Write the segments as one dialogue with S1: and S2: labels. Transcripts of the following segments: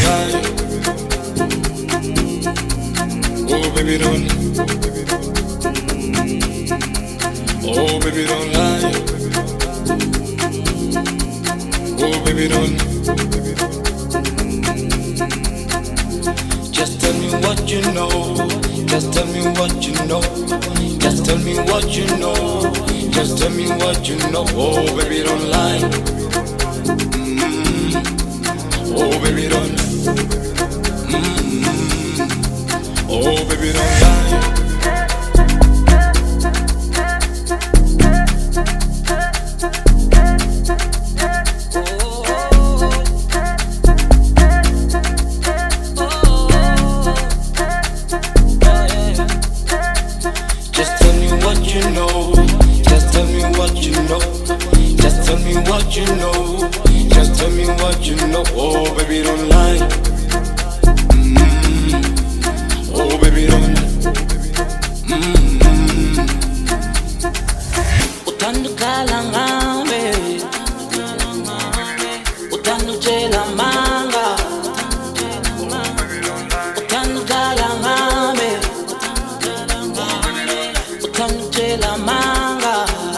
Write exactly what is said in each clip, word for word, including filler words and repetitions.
S1: lie. Oh baby don't. Oh baby don't lie. Oh baby don't. Just tell me what you know. Just tell me what you know. Just tell me what you know. Just tell me what you know. Oh baby don't lie. Mm-hmm. Oh baby don't. Mm-hmm. Oh baby don't lie. You know, just tell me what you know. Oh, baby, don't lie. Mm-hmm. Oh, baby, don't. Mm-hmm. Utandukala ngame, utandukela manga, utandukala ngame, utandukela manga.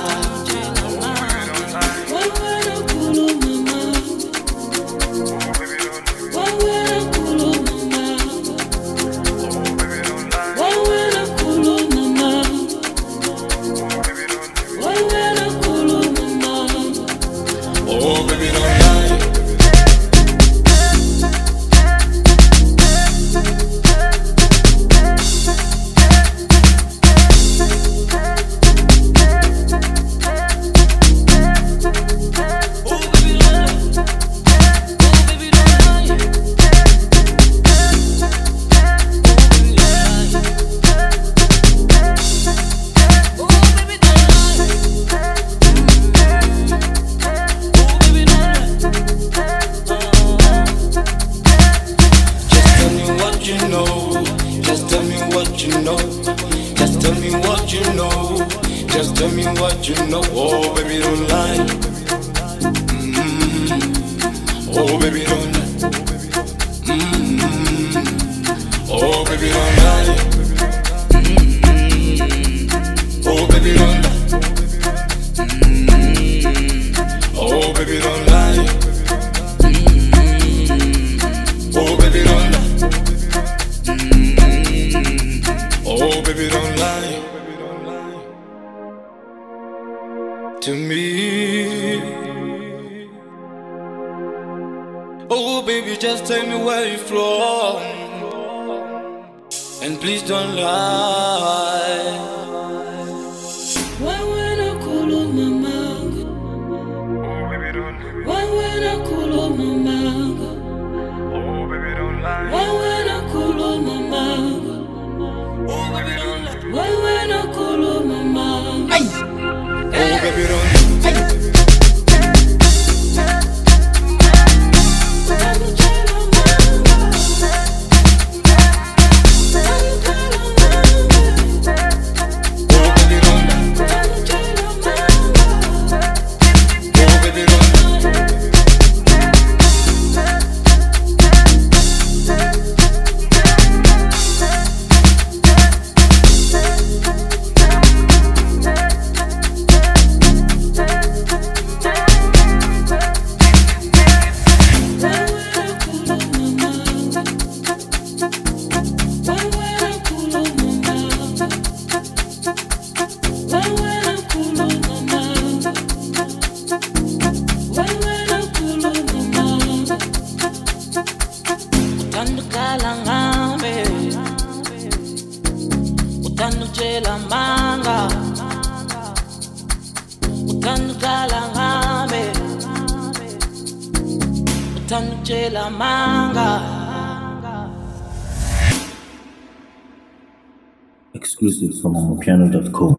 S1: To me, oh baby, just tell me where you're from, and please don't lie. Why when I call on my manga? Oh baby, don't. Why when I call on my manga? Oh baby, don't lie. Why when I call on my manga? Oh baby, don't lie. Why when I call on my manga? Hey. Oh baby don't. Utandukela manga, utandukala ngame, utandukela manga.
S2: Exclusive from amapiano dot com.